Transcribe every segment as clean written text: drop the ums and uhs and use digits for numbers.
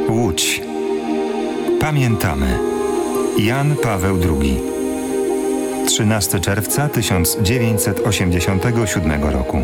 Łódź. Pamiętamy. Jan Paweł II. 13 czerwca 1987 roku.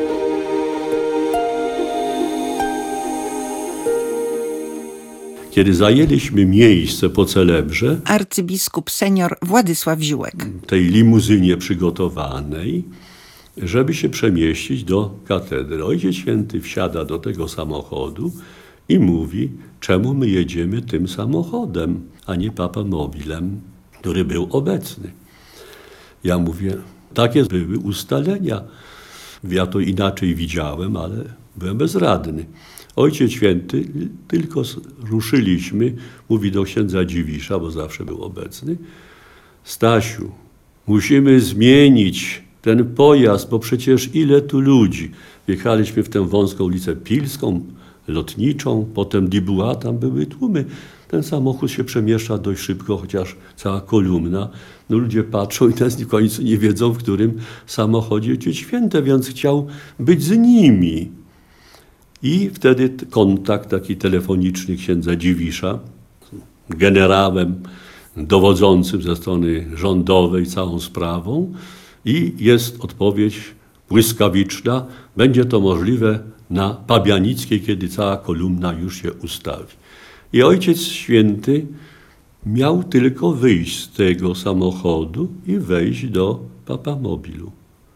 Kiedy zajęliśmy miejsce po celebrze, arcybiskup senior Władysław Ziółek, tej limuzynie przygotowanej, żeby się przemieścić do katedry, Ojciec Święty wsiada do tego samochodu i mówi, czemu my jedziemy tym samochodem, a nie papamobilem, który był obecny. Ja mówię, takie były ustalenia. Ja to inaczej widziałem, ale byłem bezradny. Ojciec Święty, tylko ruszyliśmy, mówi do księdza Dziwisza, bo zawsze był obecny, Stasiu, musimy zmienić ten pojazd, bo przecież ile tu ludzi. Wjechaliśmy w tę wąską ulicę Pilską, Lotniczą, potem Dibuła, tam były tłumy. Ten samochód się przemieszcza dość szybko, chociaż cała kolumna. No ludzie patrzą i teraz w końcu nie wiedzą, w którym samochodzie Ojciec Święty, więc chciał być z nimi. I wtedy kontakt taki telefoniczny księdza Dziwisza, generałem dowodzącym ze strony rządowej całą sprawą i jest odpowiedź błyskawiczna, będzie to możliwe na Pabianickiej, kiedy cała kolumna już się ustawi. I Ojciec Święty miał tylko wyjść z tego samochodu i wejść do papamobilu.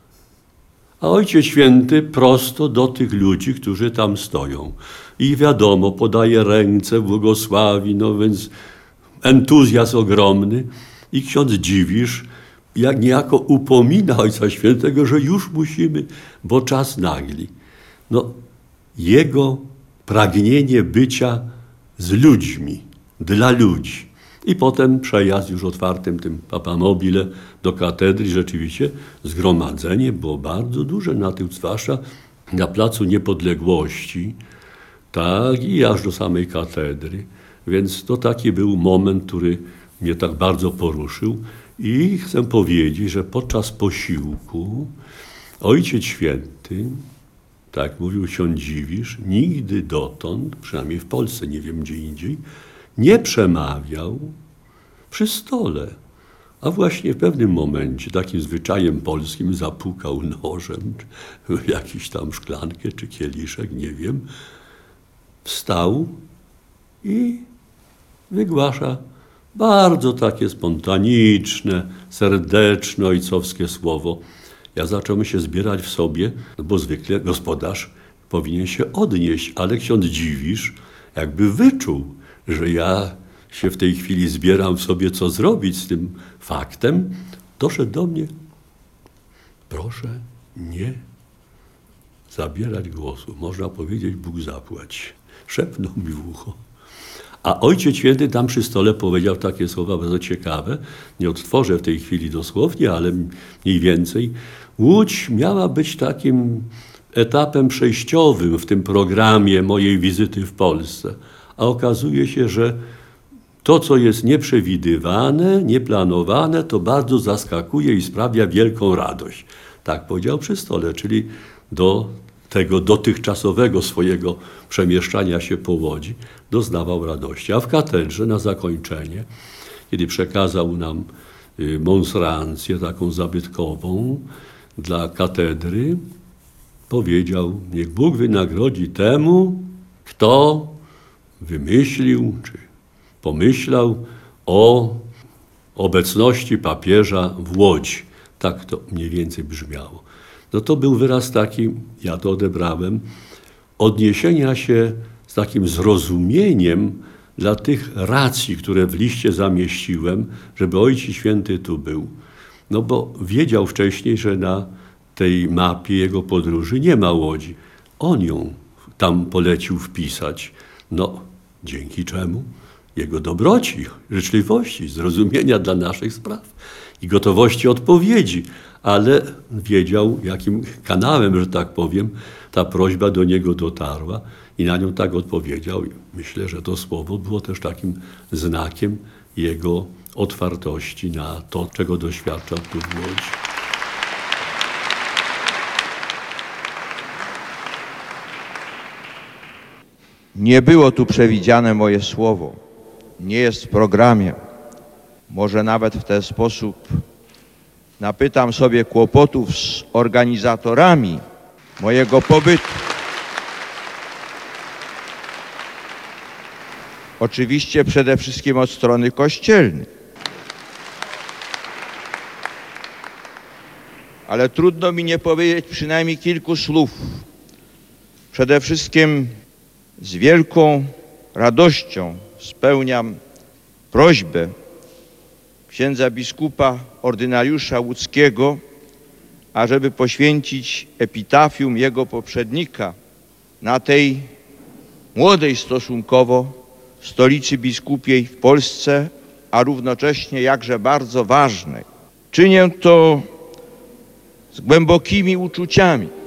A Ojciec Święty prosto do tych ludzi, którzy tam stoją. I wiadomo, podaje ręce, błogosławi, no więc entuzjazm ogromny. I ksiądz Dziwisz jak niejako upomina Ojca Świętego, że już musimy, bo czas nagli. No, jego pragnienie bycia z ludźmi, dla ludzi. I potem przejazd już otwartym tym papamobile do katedry. Rzeczywiście zgromadzenie było bardzo duże na tym, zwłaszcza na Placu Niepodległości, tak i aż do samej katedry. Więc to taki był moment, który mnie tak bardzo poruszył. I chcę powiedzieć, że podczas posiłku Ojciec Święty, tak mówił ksiądz Dziwisz, nigdy dotąd, przynajmniej w Polsce, nie wiem gdzie indziej, nie przemawiał przy stole. A właśnie w pewnym momencie, takim zwyczajem polskim, zapukał nożem, czy jakiś tam szklankę, czy kieliszek, nie wiem, wstał i wygłasza bardzo takie spontaniczne, serdeczne, ojcowskie słowo. Ja zacząłem się zbierać w sobie, bo zwykle gospodarz powinien się odnieść, ale ksiądz Dziwisz jakby wyczuł, że ja się w tej chwili zbieram w sobie, co zrobić z tym faktem, doszedł do mnie, proszę nie zabierać głosu. Można powiedzieć, Bóg zapłać. Szepnął mi w ucho. A Ojciec Święty tam przy stole powiedział takie słowa bardzo ciekawe. Nie odtworzę w tej chwili dosłownie, ale mniej więcej. Łódź miała być takim etapem przejściowym w tym programie mojej wizyty w Polsce. A okazuje się, że to, co jest nieprzewidywane, nieplanowane, to bardzo zaskakuje i sprawia wielką radość. Tak powiedział przy stole, czyli do tego dotychczasowego swojego przemieszczania się po Łodzi doznawał radości. A w katedrze na zakończenie, kiedy przekazał nam monstrancję taką zabytkową dla katedry, powiedział, niech Bóg wynagrodzi temu, kto wymyślił czy pomyślał o obecności papieża w Łodzi. Tak to mniej więcej brzmiało. No to był wyraz taki, ja to odebrałem, odniesienia się z takim zrozumieniem dla tych racji, które w liście zamieściłem, żeby Ojciec Święty tu był. No bo wiedział wcześniej, że na tej mapie jego podróży nie ma Łodzi. On ją tam polecił wpisać. No, dzięki czemu? Jego dobroci, życzliwości, zrozumienia dla naszych spraw i gotowości odpowiedzi, ale wiedział, jakim kanałem, że tak powiem, ta prośba do niego dotarła i na nią tak odpowiedział. Myślę, że to słowo było też takim znakiem jego otwartości na to, czego doświadczał tu w Łodzi. Nie było tu przewidziane moje słowo, nie jest w programie. Może nawet w ten sposób napytam sobie kłopotów z organizatorami mojego pobytu. Oczywiście przede wszystkim od strony kościelnej. Ale trudno mi nie powiedzieć przynajmniej kilku słów. Przede wszystkim z wielką radością spełniam prośbę księdza biskupa ordynariusza łódzkiego, ażeby poświęcić epitafium jego poprzednika na tej młodej stosunkowo stolicy biskupiej w Polsce, a równocześnie jakże bardzo ważnej. Czynię to z głębokimi uczuciami,